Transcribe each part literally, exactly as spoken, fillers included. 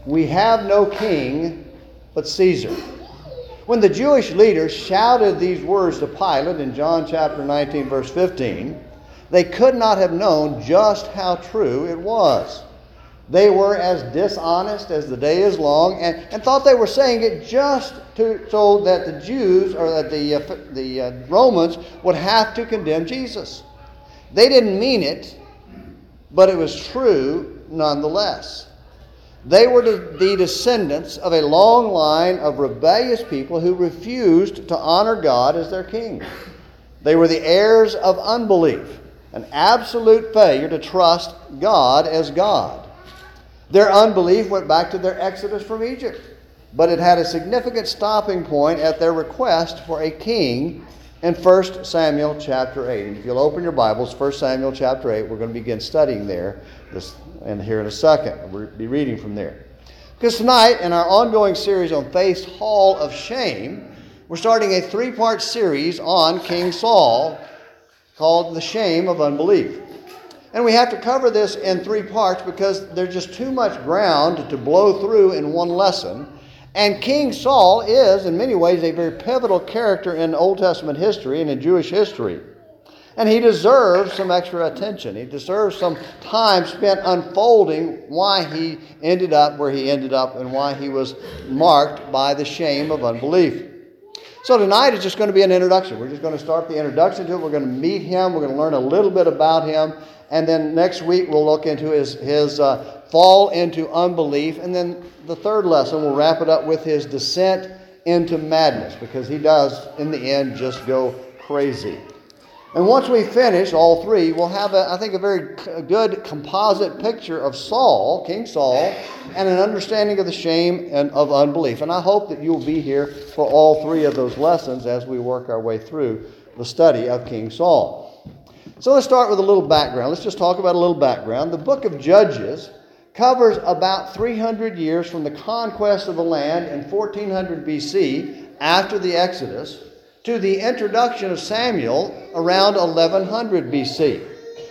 "We have no king but Caesar." When the Jewish leaders shouted these words to Pilate in John chapter nineteen, verse fifteen, they could not have known just how true it was. They were as dishonest as the day is long, and, and thought they were saying it just to, so that the Jews or that the, uh, the uh, Romans would have to condemn Jesus. They didn't mean it, but it was true nonetheless. They were the descendants of a long line of rebellious people who refused to honor God as their king. They were the heirs of unbelief, an absolute failure to trust God as God. Their unbelief went back to their exodus from Egypt, but it had a significant stopping point at their request for a king in First Samuel chapter eight. And if you'll open your Bibles, First Samuel chapter eight, we're going to begin studying there this, and here in a second. We'll be reading from there. Because tonight, in our ongoing series on Faith's Hall of Shame, we're starting a three-part series on King Saul called The Shame of Unbelief. And we have to cover this in three parts because there's just too much ground to blow through in one lesson. And King Saul is, in many ways, a very pivotal character in Old Testament history and in Jewish history. And he deserves some extra attention. He deserves some time spent unfolding why he ended up where he ended up and why he was marked by the shame of unbelief. So tonight is just going to be an introduction. We're just going to start the introduction to it. We're going to meet him. We're going to learn a little bit about him. And then next week we'll look into his, his uh, fall into unbelief. And then the third lesson, we'll wrap it up with his descent into madness, because he does, in the end, just go crazy. And once we finish all three, we'll have, a, I think, a very good composite picture of Saul, King Saul, and an understanding of the shame and of unbelief. And I hope that you'll be here for all three of those lessons as we work our way through the study of King Saul. So let's start with a little background. Let's just talk about a little background. The book of Judges covers about three hundred years from the conquest of the land in fourteen hundred B C, after the Exodus, to the introduction of Samuel around eleven hundred B C.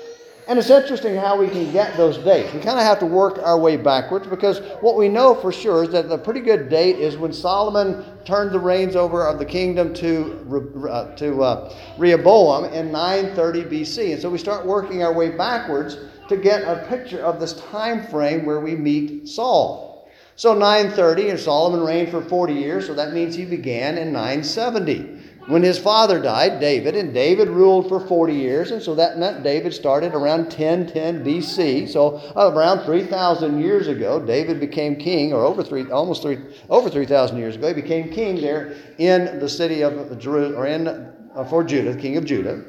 And it's interesting how we can get those dates. We kind of have to work our way backwards, because what we know for sure is that the pretty good date is when Solomon turned the reins over of the kingdom to, uh, to uh, Rehoboam in nine thirty B C. And so we start working our way backwards to get a picture of this time frame where we meet Saul. So nine thirty, and Solomon reigned for forty years, so that means he began in nine seventy. When his father died, David, and David ruled for forty years, and so that meant David started around ten ten B C. So uh, around three thousand years ago, David became king, or over three, almost three, over three thousand years ago, he became king there in the city of Jerusalem, or in uh, for Judah, the king of Judah.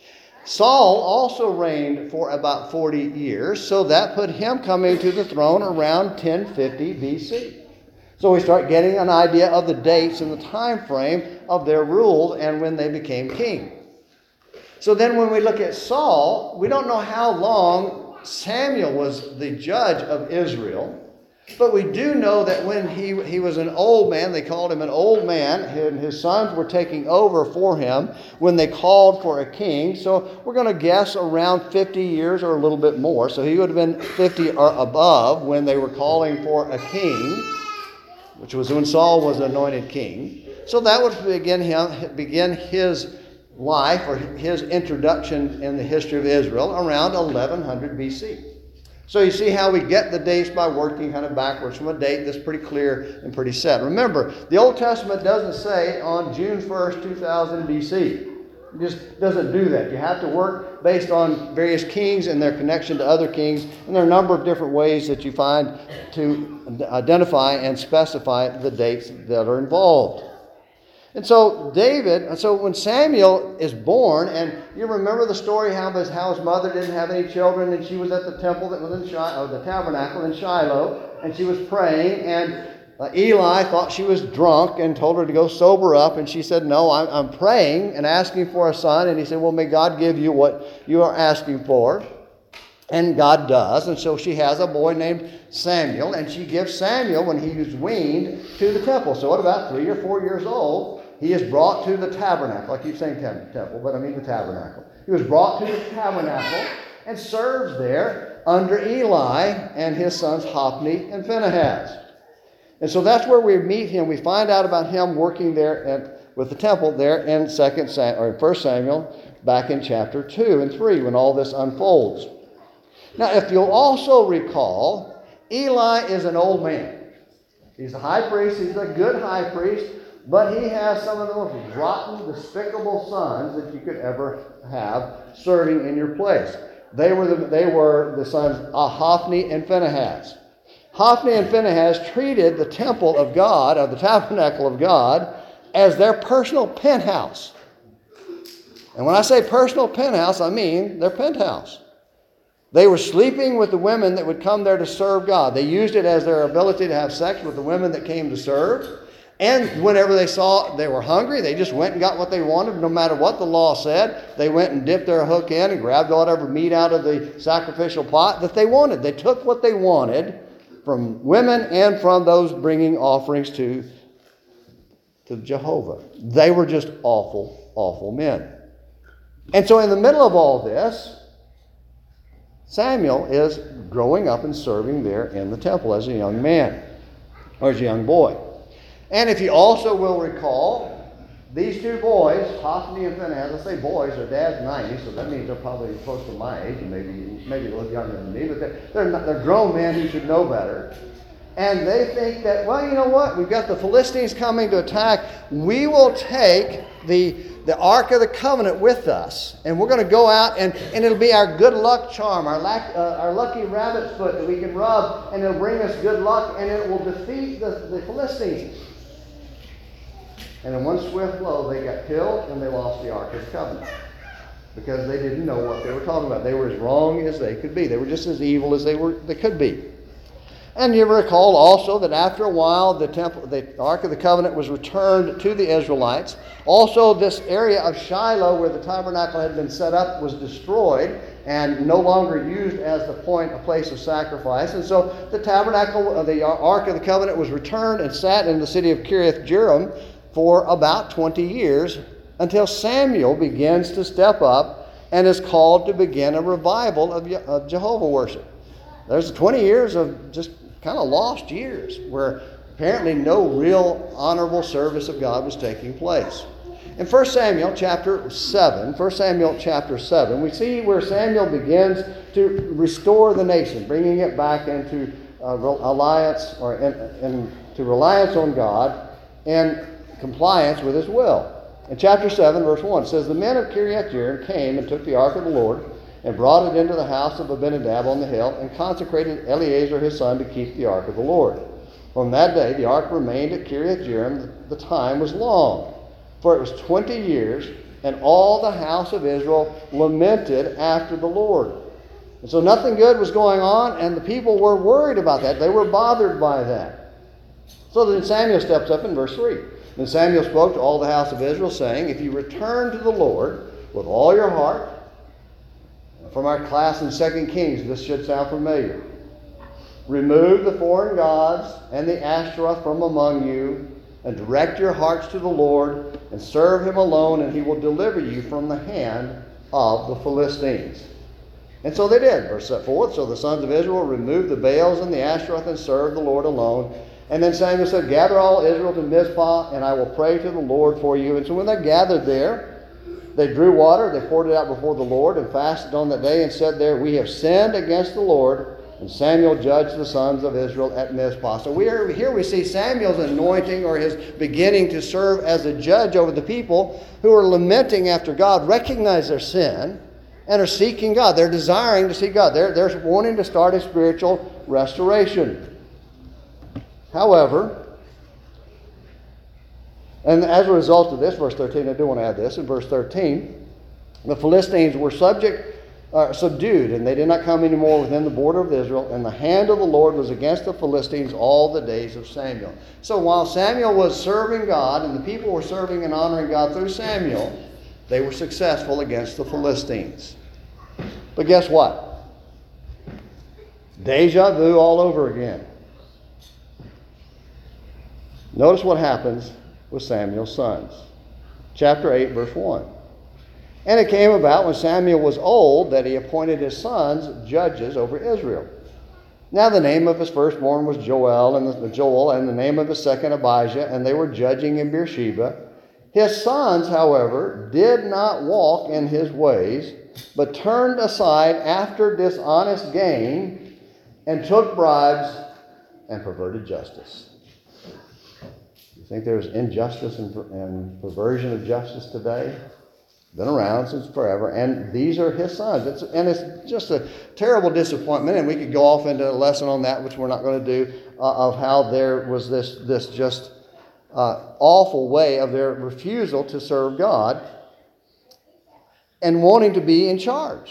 Saul also reigned for about forty years, so that put him coming to the throne around ten fifty B C. So we start getting an idea of the dates and the time frame of their rule and when they became king. So then when we look at Saul, we don't know how long Samuel was the judge of Israel, but we do know that when he, he was an old man, they called him an old man, and his sons were taking over for him when they called for a king. So we're going to guess around fifty years or a little bit more. So he would have been fifty or above when they were calling for a king, which was when Saul was anointed king. So that would begin him begin his life, or his introduction in the history of Israel, around eleven hundred B C. So you see how we get the dates by working kind of backwards from a date that's pretty clear and pretty set. Remember, the Old Testament doesn't say on June first, two thousand B C. It just doesn't do that. You have to work based on various kings and their connection to other kings. And there are a number of different ways that you find to identify and specify the dates that are involved. And so David, so when Samuel is born, and you remember the story how his, how his mother didn't have any children, and she was at the temple that was in Shiloh, or the tabernacle in Shiloh, and she was praying, and uh, Eli thought she was drunk and told her to go sober up, and she said, no, I'm, I'm praying and asking for a son. And he said, well, may God give you what you are asking for. And God does. And so she has a boy named Samuel, and she gives Samuel, when he was weaned, to the temple. So at about three or four years old, he is brought to the tabernacle. I keep saying temple, but I mean the tabernacle. He was brought to the tabernacle and serves there under Eli and his sons Hophni and Phinehas. And so that's where we meet him. We find out about him working there at, with the temple there in Second Sam, or First Samuel, back in chapter two and three, when all this unfolds. Now, if you'll also recall, Eli is an old man. He's a high priest. He's a good high priest, but he has some of the most rotten, despicable sons that you could ever have serving in your place. They were the, they were the sons of Hophni and Phinehas. Hophni and Phinehas treated the temple of God, of the tabernacle of God, as their personal penthouse. And when I say personal penthouse, I mean their penthouse. They were sleeping with the women that would come there to serve God. They used it as their ability to have sex with the women that came to serve. And whenever they saw they were hungry, they just went and got what they wanted, no matter what the law said. They went and dipped their hook in and grabbed whatever meat out of the sacrificial pot that they wanted. They took what they wanted from women and from those bringing offerings to, to Jehovah. They were just awful, awful men. And so in the middle of all this, Samuel is growing up and serving there in the temple as a young man, or as a young boy. And if you also will recall, these two boys, Hophni and Phinehas, I say boys, their dad's ninety, so that means they're probably close to my age, and maybe maybe a little younger than me, but they're, they're, not, they're grown men who should know better. And they think that, well, you know what, we've got the Philistines coming to attack. We will take the, the Ark of the Covenant with us, and we're going to go out, and, and it'll be our good luck charm, our, lack, uh, our lucky rabbit's foot that we can rub, and it'll bring us good luck, and it will defeat the, the Philistines. And in one swift blow, they got killed and they lost the Ark of the Covenant because they didn't know what they were talking about. They were as wrong as they could be. They were just as evil as they were they could be. And you recall also that after a while, the temple, the Ark of the Covenant was returned to the Israelites. Also, this area of Shiloh, where the tabernacle had been set up, was destroyed and no longer used as the point, a place of sacrifice. And so the tabernacle, the Ark of the Covenant, was returned and sat in the city of Kiriath Jearim for about twenty years until Samuel begins to step up and is called to begin a revival of, of Jehovah worship. There's twenty years of just kind of lost years where apparently no real honorable service of God was taking place. In First Samuel chapter seven, First Samuel chapter seven, we see where Samuel begins to restore the nation, bringing it back into uh, alliance or in, in, to reliance on God and compliance with his will. In chapter seven, verse one, it says, the men of Kiriath Jearim came and took the ark of the Lord and brought it into the house of Abinadab on the hill and consecrated Eleazar his son to keep the ark of the Lord. From that day, the ark remained at Kiriath Jearim. The time was long, for it was twenty years, and all the house of Israel lamented after the Lord. And so nothing good was going on, and the people were worried about that. They were bothered by that. So then Samuel steps up in verse three. Then Samuel spoke to all the house of Israel, saying, if you return to the Lord with all your heart, from our class in Second Kings, this should sound familiar. Remove the foreign gods and the Ashtoreth from among you, and direct your hearts to the Lord, and serve him alone, and he will deliver you from the hand of the Philistines. And so they did. Verse four, so the sons of Israel removed the Baals and the Ashtoreth and served the Lord alone. And then Samuel said, gather all Israel to Mizpah, and I will pray to the Lord for you. And so when they gathered there, they drew water, they poured it out before the Lord, and fasted on that day, and said there, we have sinned against the Lord. And Samuel judged the sons of Israel at Mizpah. So we are, here we see Samuel's anointing, or his beginning to serve as a judge over the people who are lamenting after God, recognize their sin, and are seeking God. They're desiring to see God. They're, they're wanting to start a spiritual restoration. However, and as a result of this, verse thirteen, I do want to add this, in verse thirteen, the Philistines were subject, uh, subdued, and they did not come anymore within the border of Israel, and the hand of the Lord was against the Philistines all the days of Samuel. So while Samuel was serving God, and the people were serving and honoring God through Samuel, they were successful against the Philistines. But guess what? Deja vu all over again. Notice what happens with Samuel's sons. Chapter eight, verse one. And it came about when Samuel was old that he appointed his sons judges over Israel. Now the name of his firstborn was Joel, and the, Joel, and the name of his second Abijah, and they were judging in Beersheba. His sons, however, did not walk in his ways, but turned aside after dishonest gain, and took bribes and perverted justice. You think there's injustice and, and perversion of justice today? Been around since forever, and these are his sons. It's, and it's just a terrible disappointment, and we could go off into a lesson on that, which we're not going to do, uh, of how there was this, this just uh, awful way of their refusal to serve God and wanting to be in charge.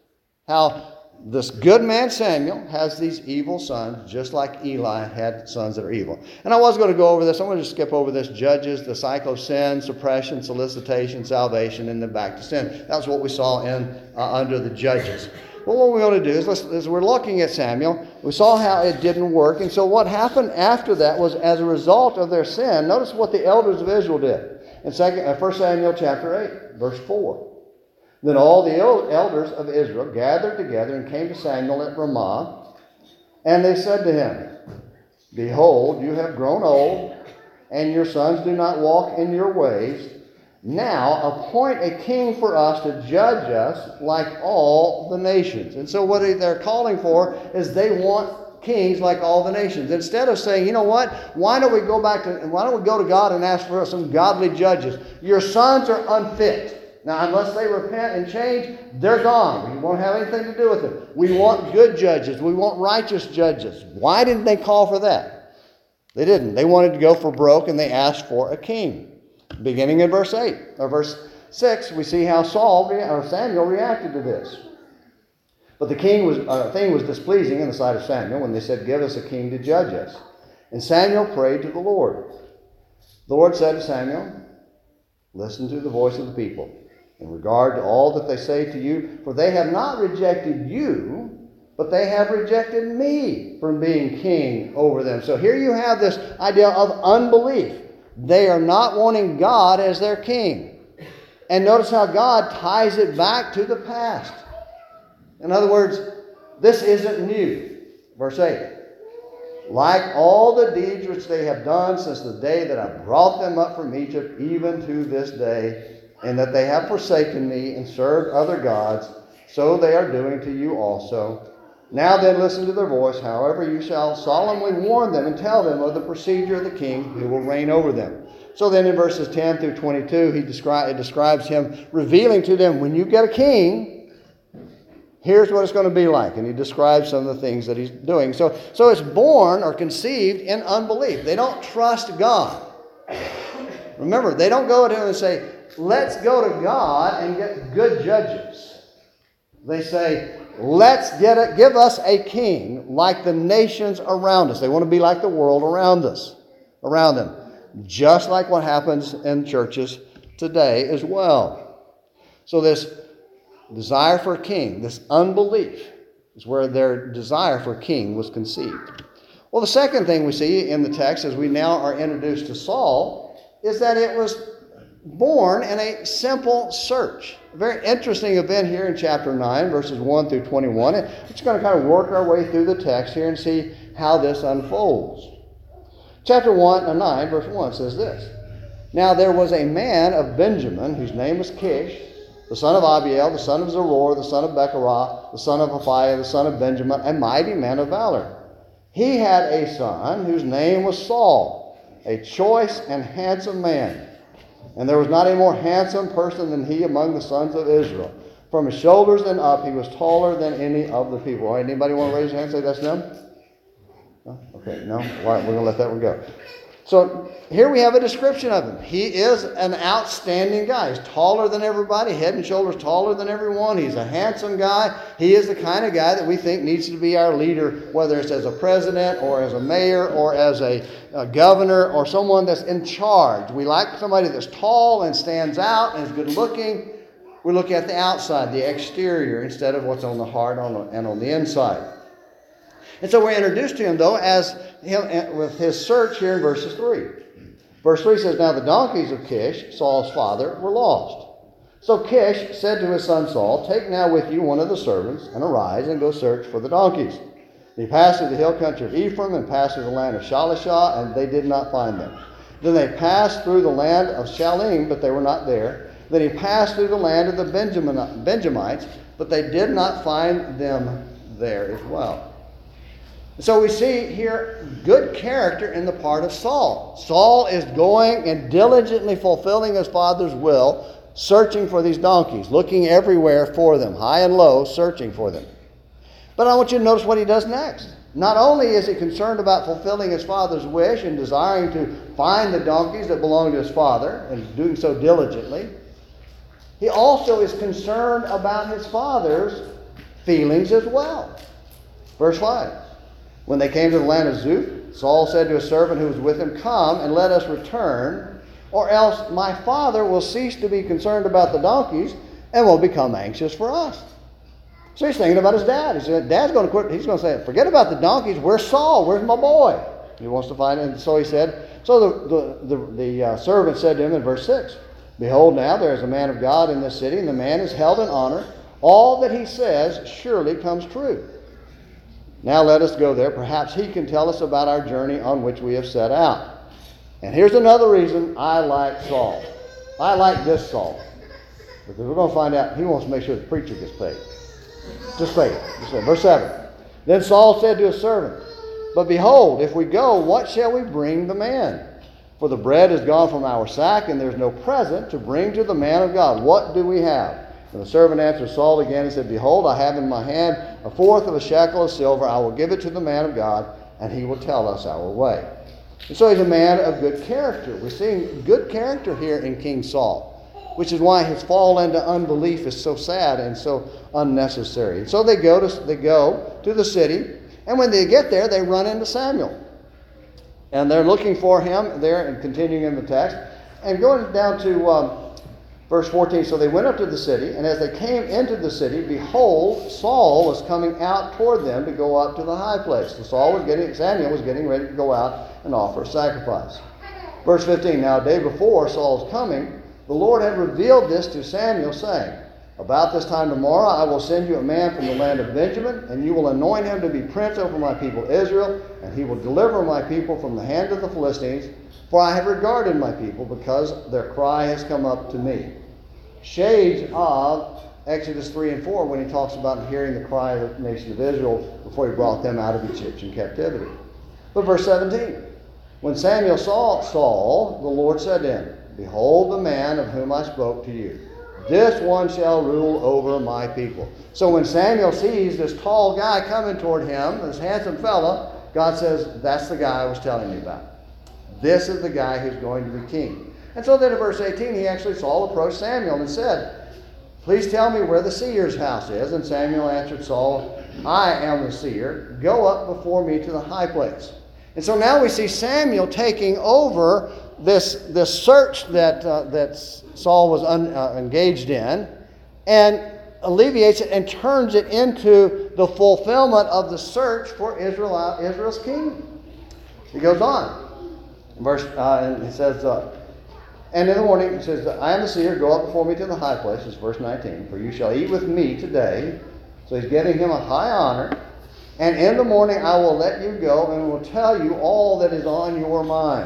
How this good man Samuel has these evil sons, just like Eli had sons that are evil. And I was going to go over this. I'm going to just skip over this. Judges, the cycle of sin, suppression, solicitation, salvation, and then back to sin. That's what we saw in uh, under the Judges. But what we're going to do is, let's, as we're looking at Samuel, we saw how it didn't work. And so what happened after that was, as a result of their sin, notice what the elders of Israel did. In second, uh, First Samuel chapter eight, verse four. Then all the elders of Israel gathered together and came to Samuel at Ramah, and they said to him, Behold, you have grown old, and your sons do not walk in your ways. Now appoint a king for us to judge us like all the nations. And so what they're calling for is they want kings like all the nations. Instead of saying, you know what, why don't we go back to, why don't we go to God and ask for some godly judges? Your sons are unfit. Now, unless they repent and change, they're gone. We won't have anything to do with them. We want good judges. We want righteous judges. Why didn't they call for that? They didn't. They wanted to go for broke, and they asked for a king. Beginning in verse eight, or verse six, we see how Saul or Samuel reacted to this. But the king was uh, thing was displeasing in the sight of Samuel when they said, Give us a king to judge us. And Samuel prayed to the Lord. The Lord said to Samuel, Listen to the voice of the people in regard to all that they say to you, for they have not rejected you, but they have rejected me from being king over them. So here you have this idea of unbelief. They are not wanting God as their king. And notice how God ties it back to the past. In other words, this isn't new. Verse eight. Like all the deeds which they have done since the day that I brought them up from Egypt, even to this day, and that they have forsaken me and served other gods, so they are doing to you also. Now then listen to their voice. However, you shall solemnly warn them and tell them of the procedure of the king who will reign over them. So then in verses ten through twenty-two, he descri- it describes him revealing to them, when you get a king, here's what it's going to be like. And he describes some of the things that he's doing. So, so it's born or conceived in unbelief. They don't trust God. Remember, they don't go to him and say, let's go to God and get good judges. They say, let's get a, give us a king like the nations around us. They want to be like the world around us, around them. Just like what happens in churches today as well. So this desire for a king, this unbelief, is where their desire for a king was conceived. Well, the second thing we see in the text as we now are introduced to Saul is that it was born in a simple search. A very interesting event here in chapter nine, verses one through twenty-one. And we're just going to kind of work our way through the text here and see how this unfolds. Chapter one, uh, nine, verse one says this. Now there was a man of Benjamin whose name was Kish, the son of Abiel, the son of Zeror, the son of Becherah, the son of Aphiah, the son of Benjamin, a mighty man of valor. He had a son whose name was Saul, a choice and handsome man. And there was not a more handsome person than he among the sons of Israel. From his shoulders and up, he was taller than any of the people. All right, anybody want to raise their hand and say that's them? No? Okay, no? All right, we're going to let that one go. So here we have a description of him. He is an outstanding guy. He's taller than everybody, head and shoulders taller than everyone. He's a handsome guy. He is the kind of guy that we think needs to be our leader, whether it's as a president or as a mayor or as a, a governor or someone that's in charge. We like somebody that's tall and stands out and is good looking. We look at the outside, the exterior, instead of what's on the heart and on the inside. And so we're introduced to him, though, as him with his search here in verses three. Verse three says, Now the donkeys of Kish, Saul's father, were lost. So Kish said to his son Saul, Take now with you one of the servants, and arise and go search for the donkeys. He passed through the hill country of Ephraim and passed through the land of Shalishah, and they did not find them. Then they passed through the land of Shalim, but they were not there. Then he passed through the land of the Benjamin, Benjamites, but they did not find them there as well. So we see here good character in the part of Saul. Saul is going and diligently fulfilling his father's will, searching for these donkeys, looking everywhere for them, high and low, searching for them. But I want you to notice what he does next. Not only is he concerned about fulfilling his father's wish and desiring to find the donkeys that belong to his father, and doing so diligently, he also is concerned about his father's feelings as well. Verse five. When they came to the land of Zuph, Saul said to a servant who was with him, "Come and let us return, or else my father will cease to be concerned about the donkeys and will become anxious for us." So he's thinking about his dad. He said, Dad's going to quit. He's going to say, forget about the donkeys. Where's Saul? Where's my boy? He wants to find it. And so he said, so the, the, the, the uh, servant said to him in verse six, "Behold, now there is a man of God in this city, and the man is held in honor. All that he says surely comes true. Now let us go there. Perhaps he can tell us about our journey on which we have set out." And here's another reason I like Saul. I like this Saul. Because we're going to find out he wants to make sure the preacher gets paid. Just say it. Just say it. Verse seven. Then Saul said to his servant, "But behold, if we go, what shall we bring the man? For the bread is gone from our sack, and there's no present to bring to the man of God. What do we have?" And the servant answered Saul again and said, "Behold, I have in my hand a fourth of a shekel of silver. I will give it to the man of God, and he will tell us our way." And so he's a man of good character. We're seeing good character here in King Saul, which is why his fall into unbelief is so sad and so unnecessary. And so they go to they go to the city, and when they get there, they run into Samuel. And they're looking for him there, and continuing in the text. And going down to um, verse fourteen, so they went up to the city, and as they came into the city, behold, Saul was coming out toward them to go up to the high place. So Saul was getting, Samuel was getting ready to go out and offer a sacrifice. Verse fifteen, now a day before Saul's coming, the Lord had revealed this to Samuel, saying, "About this time tomorrow I will send you a man from the land of Benjamin, and you will anoint him to be prince over my people Israel, and he will deliver my people from the hand of the Philistines, for I have regarded my people, because their cry has come up to me." Shades of Exodus three and four when he talks about hearing the cry of the nation of Israel before he brought them out of Egyptian captivity. But verse seventeen, when Samuel saw Saul, the Lord said to him, "Behold the man of whom I spoke to you. This one shall rule over my people." So when Samuel sees this tall guy coming toward him, this handsome fellow, God says, that's the guy I was telling you about. This is the guy who's going to be king. And so then in verse eighteen, he actually, Saul approached Samuel and said, "Please tell me where the seer's house is." And Samuel answered Saul, "I am the seer. Go up before me to the high place." And so now we see Samuel taking over this, this search that, uh, that Saul was un, uh, engaged in, and alleviates it and turns it into the fulfillment of the search for Israel, Israel's king. He goes on. Verse, uh, and he says, uh, and in the morning, he says, "I am the seer, go up before me to the high place," this is verse nineteen, "for you shall eat with me today." So he's giving him a high honor. "And in the morning I will let you go and will tell you all that is on your mind."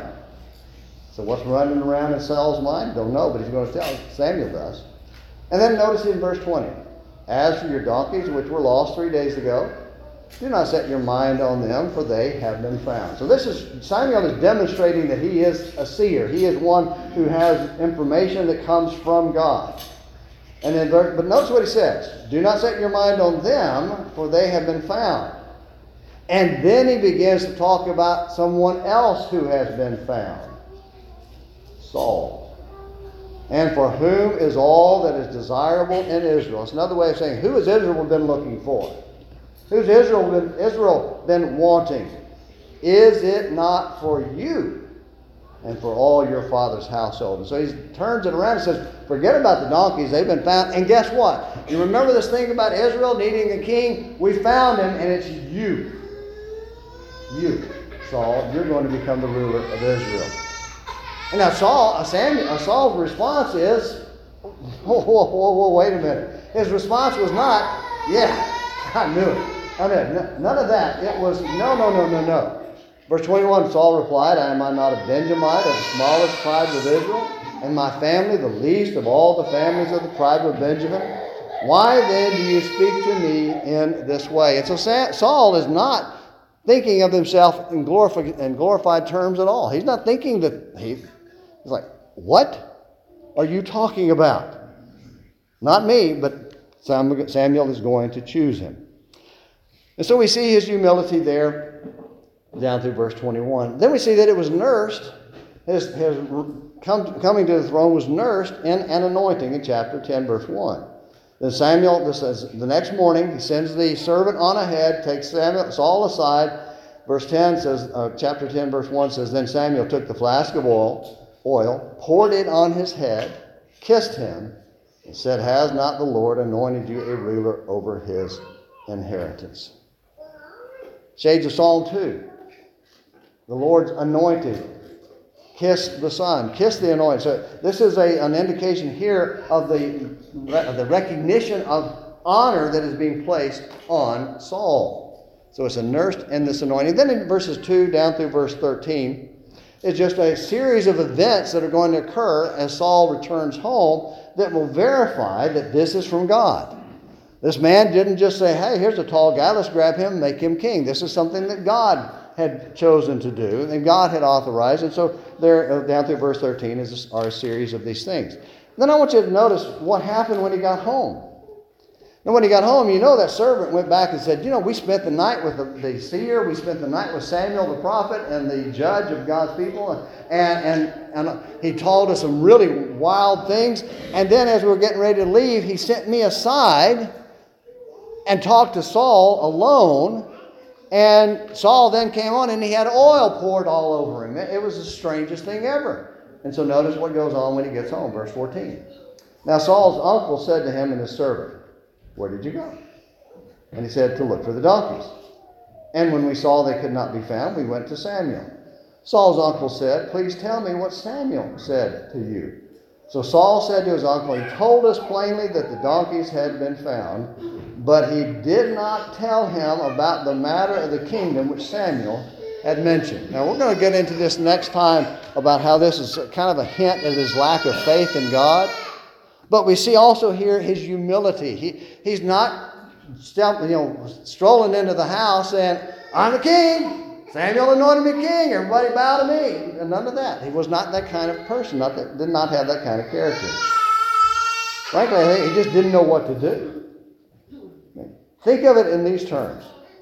So what's running around in Saul's mind? Don't know, but he's going to tell. Samuel does. And then notice in verse twenty, "As for your donkeys, which were lost three days ago, do not set your mind on them, for they have been found." So this is, Samuel is demonstrating that he is a seer. He is one who has information that comes from God. And then, but notice what he says. "Do not set your mind on them, for they have been found." And then he begins to talk about someone else who has been found. Saul. "And for whom is all that is desirable in Israel." It's another way of saying, who has Israel been looking for? Who's Israel been, Israel been wanting? "Is it not for you and for all your father's household?" And so he turns it around and says, forget about the donkeys, they've been found. And guess what? You remember this thing about Israel needing a king? We found him, and it's you. You, Saul, you're going to become the ruler of Israel. And now Saul, Samuel, Saul's response is, whoa, whoa, whoa, whoa, wait a minute. His response was not, yeah, I knew it. I mean, none of that. It was, no, no, no, no, no. Verse twenty-one, Saul replied, am I not a Benjamite of the smallest tribe of Israel? And my family the least of all the families of the tribe of Benjamin? Why then do you speak to me in this way? And so Saul is not thinking of himself in glorified, in glorified terms at all. He's not thinking that, he, he's like, what are you talking about? Not me, but Samuel is going to choose him. And so we see his humility there down through verse twenty-one. Then we see that it was nursed, his, his come, coming to the throne was nursed in an anointing in chapter ten, verse one. Then Samuel, this says, the next morning, he sends the servant on ahead, takes Samuel, Saul aside. Verse ten says, uh, chapter ten, verse one says, then Samuel took the flask of oil, oil, poured it on his head, kissed him, and said, has not the Lord anointed you a ruler over his inheritance? Shades of Psalm two. The Lord's anointed. Kiss the Son. Kiss the anointed. So this is a, an indication here of the, of the recognition of honor that is being placed on Saul. So it's nursed in this anointing. Then in verses two down through verse thirteen, it's just a series of events that are going to occur as Saul returns home that will verify that this is from God. This man didn't just say, hey, here's a tall guy, let's grab him and make him king. This is something that God had chosen to do, and God had authorized. And so there, down through verse thirteen, is are a series of these things. Then I want you to notice what happened when he got home. And when he got home, you know that servant went back and said, you know, we spent the night with the, the seer, we spent the night with Samuel the prophet and the judge of God's people, and, and, and, and he told us some really wild things. And then as we were getting ready to leave, he sent me aside and talked to Saul alone. And Saul then came on and he had oil poured all over him. It was the strangest thing ever. And so notice what goes on when he gets home, verse fourteen. Now Saul's uncle said to him and his servant, where did you go? And he said, to look for the donkeys. And when we saw they could not be found, we went to Samuel. Saul's uncle said, please tell me what Samuel said to you. So Saul said to his uncle, he told us plainly that the donkeys had been found, but he did not tell him about the matter of the kingdom which Samuel had mentioned. Now we're going to get into this next time about how this is kind of a hint at his lack of faith in God. But we see also here his humility. He, he's not you know, strolling into the house saying, I'm the king. Samuel anointed me king. Everybody bow to me. And none of that. He was not that kind of person. Not that, did not have that kind of character. Frankly, I think he just didn't know what to do. Think of it in these terms.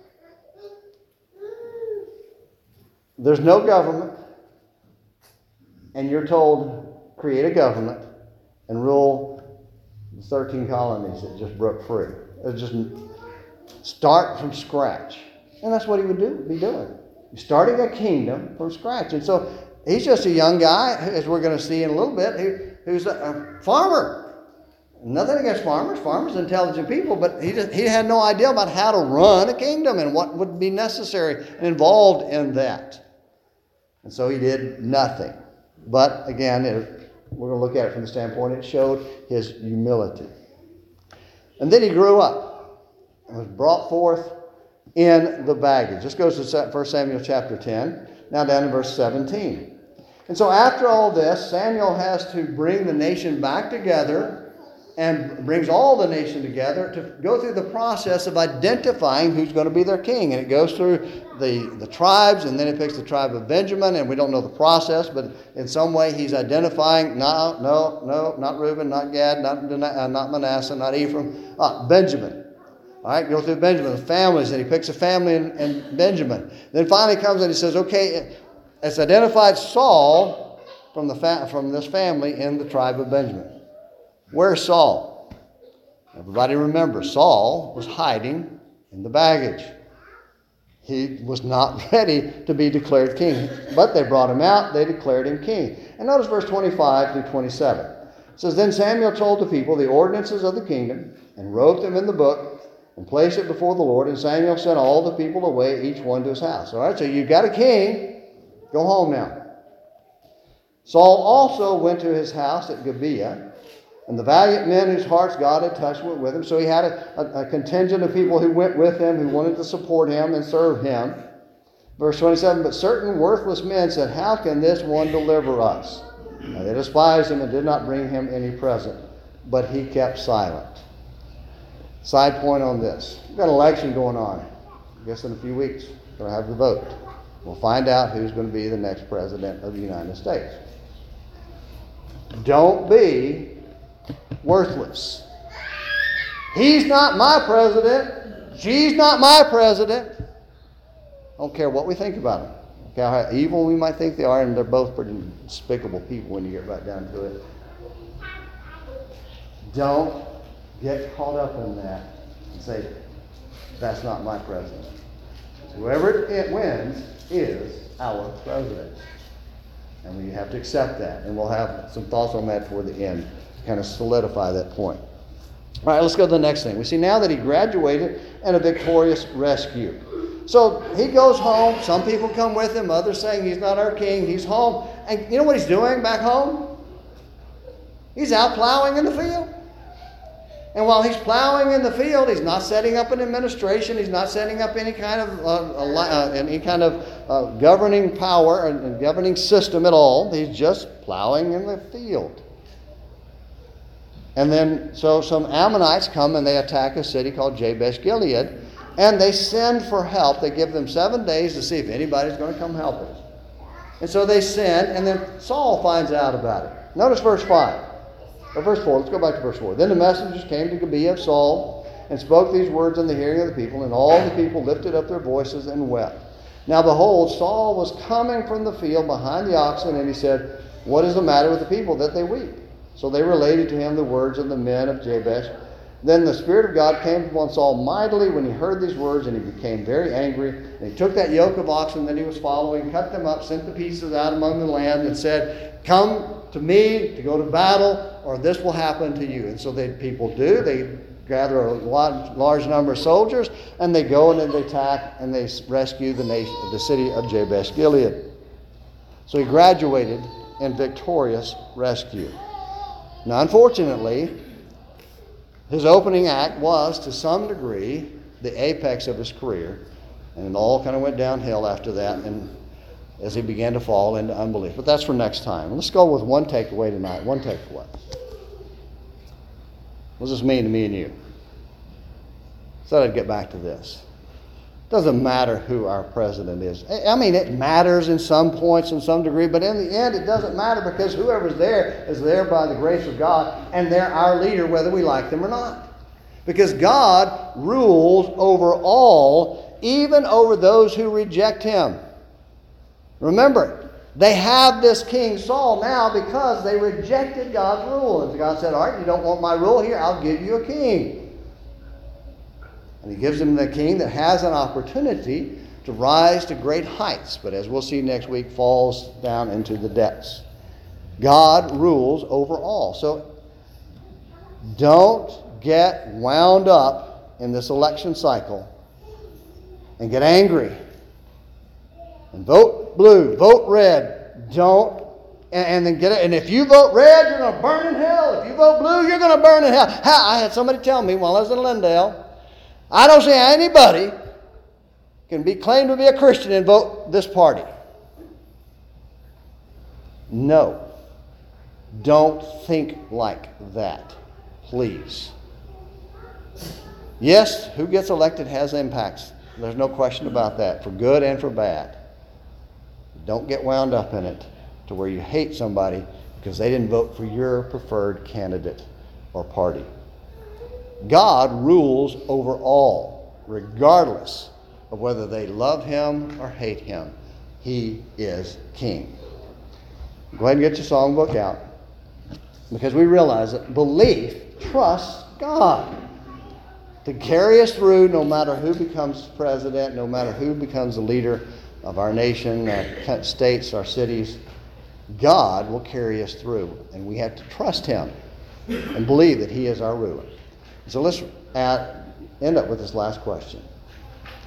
There's no government, and you're told, create a government and rule the thirteen colonies that just broke free. It's just start from scratch. And that's what he would do, be doing. He's starting a kingdom from scratch. And so he's just a young guy, as we're going to see in a little bit, who, who's a, a farmer. Nothing against farmers. Farmers are intelligent people, but he just, he had no idea about how to run a kingdom and what would be necessary and involved in that. And so he did nothing. But again, it, we're going to look at it from the standpoint it showed his humility. And then he grew up and was brought forth in the baggage. This goes to First Samuel chapter ten, now down in verse seventeen. And so after all this, Samuel has to bring the nation back together and brings all the nation together to go through the process of identifying who's going to be their king. And it goes through the, the tribes, and then it picks the tribe of Benjamin, and we don't know the process, but in some way he's identifying, no, no, no, not Reuben, not Gad, not, uh, not Manasseh, not Ephraim, uh, Benjamin. All right, go through Benjamin, the families, and he picks a family in, in Benjamin. Then finally comes and he says, okay, it's identified Saul from, the fa- from this family in the tribe of Benjamin. Where's Saul? Everybody remember, Saul was hiding in the baggage. He was not ready to be declared king. But they brought him out, they declared him king. And notice verse twenty-five through twenty-seven. It says, then Samuel told the people the ordinances of the kingdom, and wrote them in the book, and placed it before the Lord. And Samuel sent all the people away, each one to his house. All right, so you've got a king. Go home now. Saul also went to his house at Gibeah, And the valiant men whose hearts God had touched went with him. So he had a, a, a contingent of people who went with him, who wanted to support him and serve him. Verse twenty-seven, but certain worthless men said, how can this one deliver us? Now they despised him and did not bring him any present, but he kept silent. Side point on this. We've got an election going on. I guess in a few weeks, we're going to have the vote. We'll find out who's going to be the next president of the United States. Don't be worthless. He's not my president. She's not my president. I don't care what we think about them. I don't care how evil we might think they are, and they're both pretty despicable people when you get right down to it. Don't get caught up in that and say, that's not my president. Whoever it wins is our president. And we have to accept that. And we'll have some thoughts on that toward the end to kind of solidify that point. All right, let's go to the next thing. We see now that he graduated and a victorious rescue. So he goes home. Some people come with him. Others saying he's not our king. He's home. And you know what he's doing back home? He's out plowing in the field. And while he's plowing in the field, he's not setting up an administration. He's not setting up any kind of uh, uh, any kind of uh, governing power and governing system at all. He's just plowing in the field. And then, so some Ammonites come and they attack a city called Jabesh Gilead, and they send for help. They give them seven days to see if anybody's going to come help us. And so they send, and then Saul finds out about it. Notice verse five. Or verse four, let's go back to verse four. Then the messengers came to Gibeah of Saul and spoke these words in the hearing of the people, and all the people lifted up their voices and wept. Now behold, Saul was coming from the field behind the oxen, and he said, what is the matter with the people that they weep? So they related to him the words of the men of Jabesh. Then the Spirit of God came upon Saul mightily when he heard these words, and he became very angry. And he took that yoke of oxen that he was following, cut them up, sent the pieces out among the land, and said, come to me to go to battle, or this will happen to you. And so the people do. They gather a large, large number of soldiers, and they go and then they attack, and they rescue the nation, the city of Jabesh Gilead. So he graduated in victorious rescue. Now, unfortunately, his opening act was, to some degree, the apex of his career, and it all kind of went downhill after that, and as he began to fall into unbelief. But that's for next time. Let's go with one takeaway tonight. One takeaway. What does this mean to me and you? So I'd get back to this. It doesn't matter who our president is. I mean, it matters in some points, in some degree, but in the end, it doesn't matter, because whoever's there is there by the grace of God, and they're our leader whether we like them or not. Because God rules over all, even over those who reject him. Remember, they have this King Saul now because they rejected God's rule. And God said, all right, you don't want my rule here, I'll give you a king. And he gives him the king that has an opportunity to rise to great heights, but as we'll see next week, falls down into the depths. God rules over all. So don't get wound up in this election cycle and get angry and vote blue, vote red. Don't, and, and then get it. And if you vote red, you're going to burn in hell. If you vote blue, you're going to burn in hell. I had somebody tell me while I was in Lindale, I don't see how anybody can be claimed to be a Christian and vote this party. No. Don't think like that, please. Yes, who gets elected has impacts. There's no question about that, for good and for bad. Don't get wound up in it to where you hate somebody because they didn't vote for your preferred candidate or party. God rules over all, regardless of whether they love him or hate him. He is king. Go ahead and get your songbook out, because we realize that belief trusts God to carry us through no matter who becomes president, no matter who becomes the leader of our nation, our states, our cities. God will carry us through, and we have to trust him and believe that he is our ruler. So let's add, end up with this last question.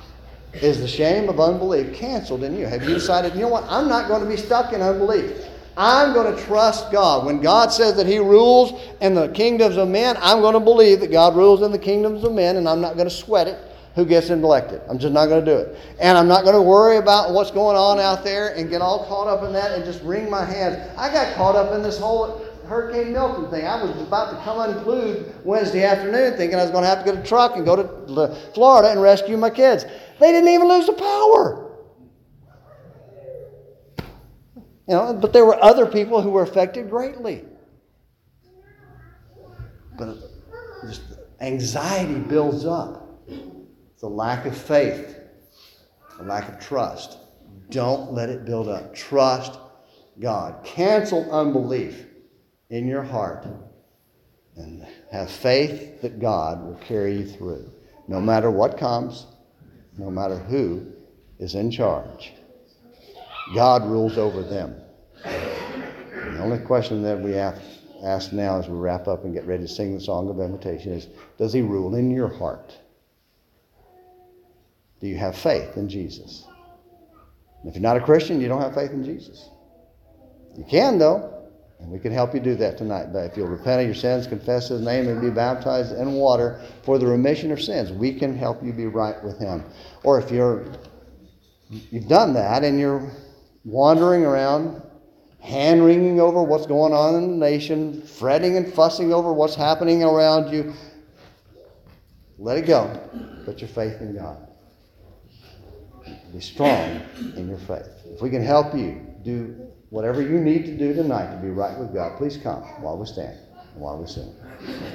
Is the shame of unbelief canceled in you? Have you decided, you know what, I'm not going to be stuck in unbelief? I'm going to trust God. When God says that He rules in the kingdoms of men, I'm going to believe that God rules in the kingdoms of men, and I'm not going to sweat it who gets elected. I'm just not going to do it. And I'm not going to worry about what's going on out there and get all caught up in that and just wring my hands. I got caught up in this whole Hurricane Milton thing. I was about to come unglued Wednesday afternoon thinking I was going to have to get a truck and go to Florida and rescue my kids. They didn't even lose the power. You know, but there were other people who were affected greatly. But just anxiety builds up. It's a lack of faith, a lack of trust. Don't let it build up. Trust God. Cancel unbelief in your heart and have faith that God will carry you through. No matter what comes, no matter who is in charge. God rules over them. And the only question that we have ask now as we wrap up and get ready to sing the song of invitation is, does He rule in your heart? Do you have faith in Jesus? If you're not a Christian, you don't have faith in Jesus. You can, though, and we can help you do that tonight. But if you'll repent of your sins, confess His name, and be baptized in water for the remission of sins, we can help you be right with Him. Or if you're you've done that and you're wandering around, hand-wringing over what's going on in the nation, fretting and fussing over what's happening around you, let it go. Put your faith in God. Be strong in your faith. If we can help you do whatever you need to do tonight to be right with God, please come while we stand and while we sing.